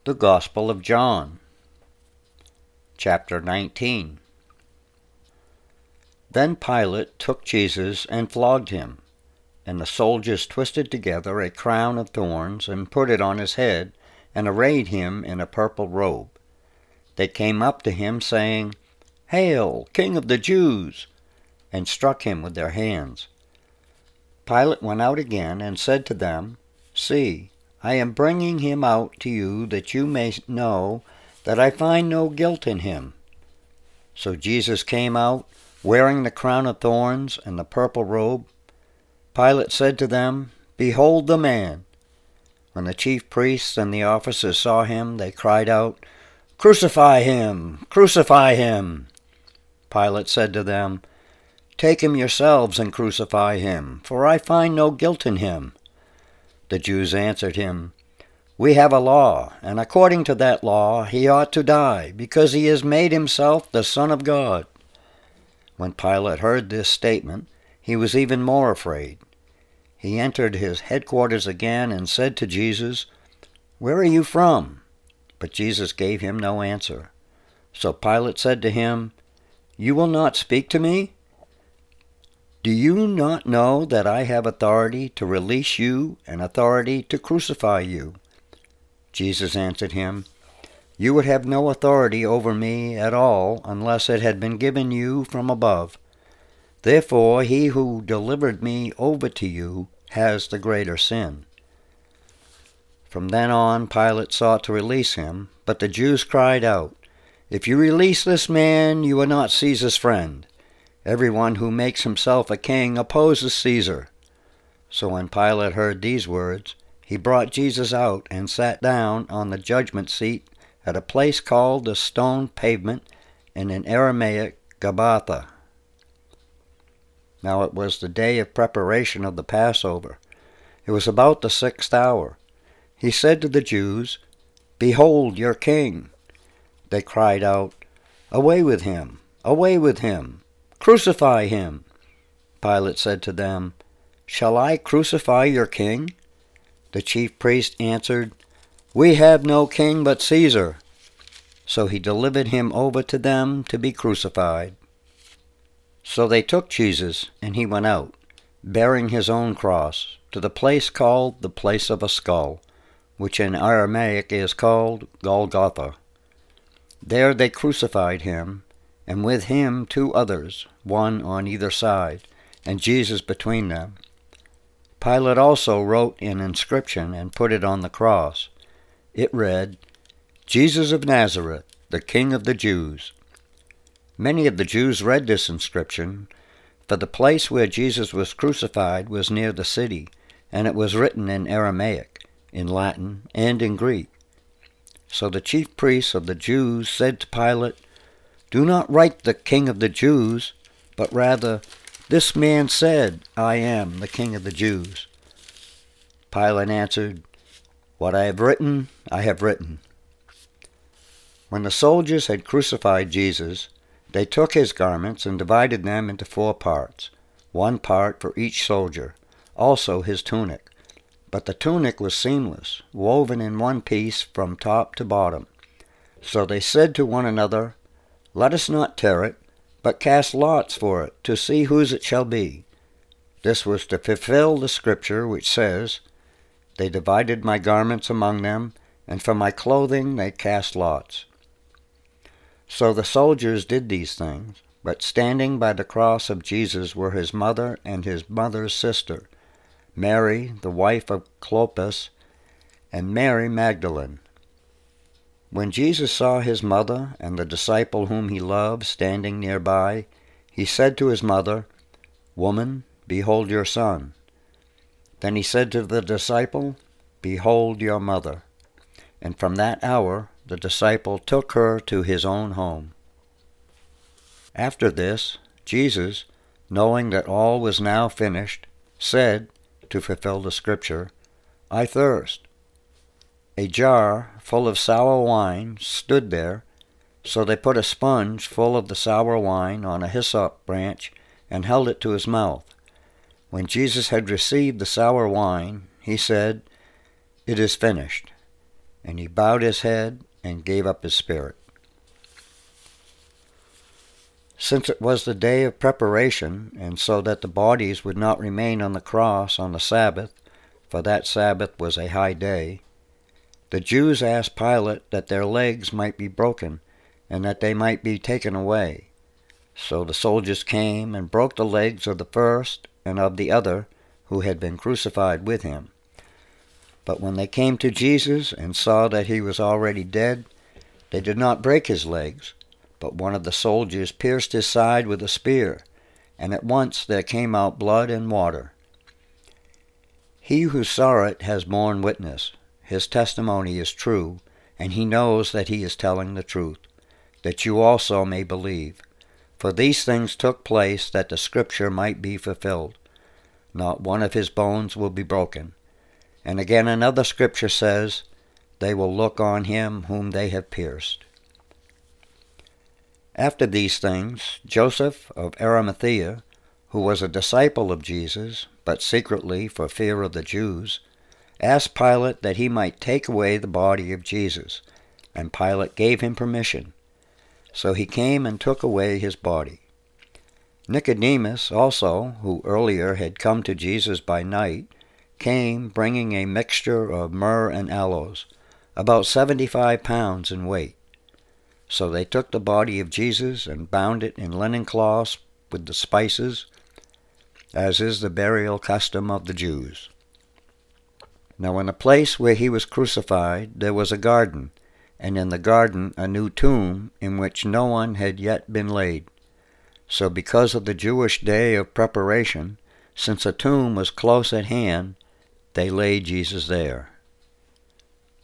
The Gospel of John, chapter 19. Then Pilate took Jesus and flogged him, and the soldiers twisted together a crown of thorns and put it on his head, and arrayed him in a purple robe. They came up to him, saying, "Hail, King of the Jews!" and struck him with their hands. Pilate went out again and said to them, "See, I am bringing him out to you that you may know that I find no guilt in him." So Jesus came out, wearing the crown of thorns and the purple robe. Pilate said to them, "Behold the man." When the chief priests and the officers saw him, they cried out, "Crucify him! Crucify him!" Pilate said to them, "Take him yourselves and crucify him, for I find no guilt in him." The Jews answered him, "We have a law, and according to that law he ought to die, because he has made himself the Son of God." When Pilate heard this statement, he was even more afraid. He entered his headquarters again and said to Jesus, "Where are you from?" But Jesus gave him no answer. So Pilate said to him, "You will not speak to me? Do you not know that I have authority to release you and authority to crucify you?" Jesus answered him, "You would have no authority over me at all unless it had been given you from above. Therefore he who delivered me over to you has the greater sin." From then on Pilate sought to release him, but the Jews cried out, "If you release this man, you are not Caesar's friend. Everyone who makes himself a king opposes Caesar." So when Pilate heard these words, he brought Jesus out and sat down on the judgment seat at a place called the Stone Pavement, and in Aramaic, Gabbatha. Now it was the day of preparation of the Passover. It was about the 6th hour. He said to the Jews, "Behold your king." They cried out, "Away with him! Away with him! Crucify him!" Pilate said to them, "Shall I crucify your king?" The chief priest answered, "We have no king but Caesar." So he delivered him over to them to be crucified. So they took Jesus, and he went out, bearing his own cross, to the place called the Place of a Skull, which in Aramaic is called Golgotha. There they crucified him, and with him 2 others, one on either side, and Jesus between them. Pilate also wrote an inscription and put it on the cross. It read, "Jesus of Nazareth, the King of the Jews." Many of the Jews read this inscription, for the place where Jesus was crucified was near the city, and it was written in Aramaic, in Latin, and in Greek. So the chief priests of the Jews said to Pilate, "Do not write the King of the Jews, but rather, this man said, 'I am the King of the Jews.'" Pilate answered, "What I have written, I have written." When the soldiers had crucified Jesus, they took his garments and divided them into 4 parts, 1 part for each soldier, also his tunic. But the tunic was seamless, woven in one piece from top to bottom. So they said to one another, "Let us not tear it, but cast lots for it, to see whose it shall be." This was to fulfill the scripture which says, "They divided my garments among them, and for my clothing they cast lots." So the soldiers did these things, but standing by the cross of Jesus were his mother and his mother's sister, Mary, the wife of Clopas, and Mary Magdalene. When Jesus saw his mother and the disciple whom he loved standing nearby, he said to his mother, "Woman, behold your son." Then he said to the disciple, "Behold your mother." And from that hour the disciple took her to his own home. After this, Jesus, knowing that all was now finished, said, to fulfill the scripture, "I thirst." A jar full of sour wine stood there, so they put a sponge full of the sour wine on a hyssop branch and held it to his mouth. When Jesus had received the sour wine, he said, "It is finished." and he bowed his head and gave up his spirit. Since it was the day of preparation, and so that the bodies would not remain on the cross on the Sabbath, for that Sabbath was a high day, the Jews asked Pilate that their legs might be broken, and that they might be taken away. So the soldiers came and broke the legs of the first and of the other who had been crucified with him. But when they came to Jesus and saw that he was already dead, they did not break his legs, but one of the soldiers pierced his side with a spear, and at once there came out blood and water. He who saw it has borne witness. His testimony is true, and he knows that he is telling the truth, that you also may believe. For these things took place that the Scripture might be fulfilled. Not one of his bones will be broken. And again another Scripture says, they will look on him whom they have pierced. After these things, Joseph of Arimathea, who was a disciple of Jesus, but secretly for fear of the Jews, asked Pilate that he might take away the body of Jesus, and Pilate gave him permission. So he came and took away his body. Nicodemus also, who earlier had come to Jesus by night, came bringing a mixture of myrrh and aloes, about 75 pounds in weight. So they took the body of Jesus and bound it in linen cloths with the spices, as is the burial custom of the Jews. Now in the place where he was crucified there was a garden, and in the garden a new tomb in which no one had yet been laid. So because of the Jewish day of preparation, since a tomb was close at hand, they laid Jesus there.